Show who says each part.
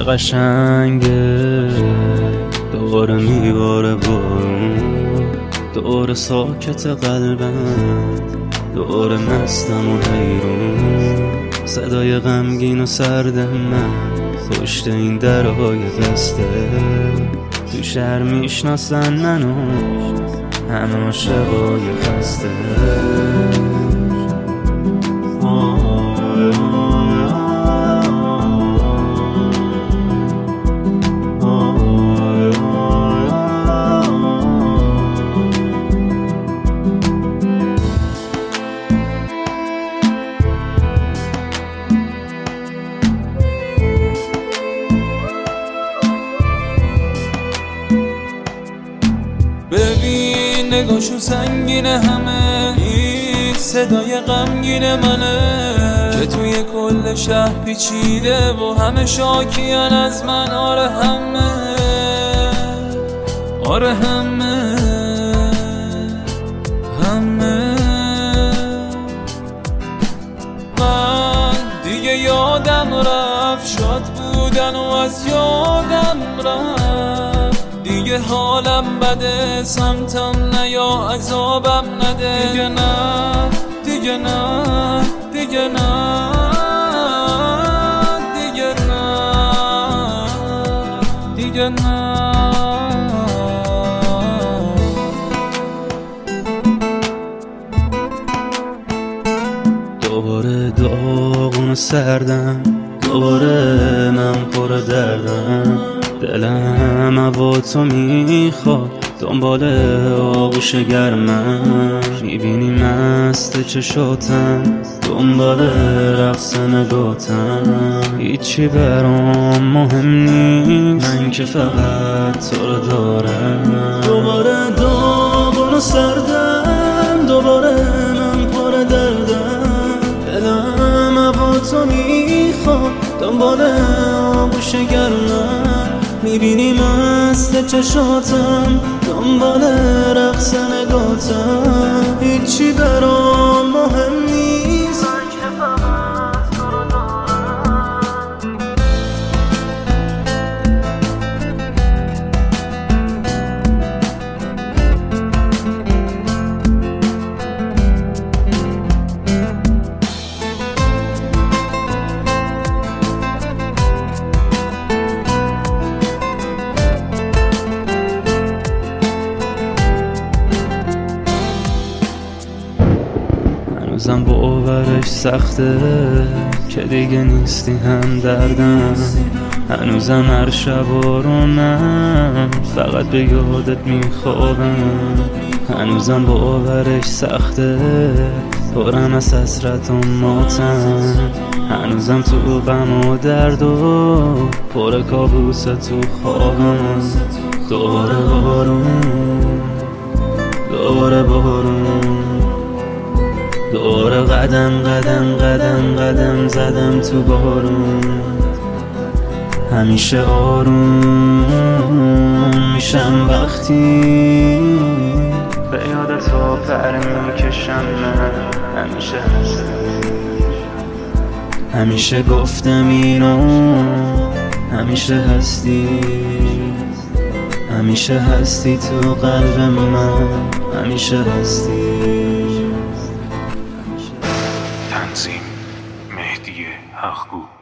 Speaker 1: قشنگه دوباره میباره بارون، دوباره ساکت قلبم، دوباره مستم و حیرون. صدای غمگین و سرد من پشت این درهای بسته، تو شهر میشناسن منو همه عاشقای خسته.
Speaker 2: ببین نگاهشون سنگینه، همه این صدای غمگین منه که توی کل شهر پیچیده و همه شاکیان از من. آره همه، آره همه، همه. من دیگه یادم رفت شاد بودن و از یادم رفت. دیگه حالم بده، سمتم نه یا عذابم نده. دیگه نه، دیگه نه، دیگه نه، دیگه نه، دیگه نه.
Speaker 1: دوباره داغون و سردم، دوباره من پر دردم. دلم هوا تو میخواد، دنبال آغوش گرمم. میبینی مست چشاتم، دنبال رقص نگاتم. هیچی برام مهم نیست، من که فقط تو رو دارم. دوباره داغون و سردم، دوباره من پر دردم. دلم هوا تو میخواد، دنبال آغوش گرمم. میبینی مست چشاتم، دنبال رقص نگاتم. هیچی برام مهم نیست، من که فقط تو رو دارم. هنوزم باورش سخته که دیگه نیستی هم دردم. هنوزم هر شب رو من فقط به یادت میخوابم. هنوزم باورش سخته، پرم از حسرت و ماتم. هنوزم تو غم و درد و پر کابوس تو خوابم. دوباره بارون، دوباره بارون، دوباره قدم قدم قدم قدم زدم تو بارون. همیشه آروم میشم وقتی به یاد تو پر میکشم. من همیشه همیشه گفتم اینو، همیشه هستی، همیشه هستی تو قلب من، همیشه هستی.
Speaker 3: تنظیم مهدی حقگو.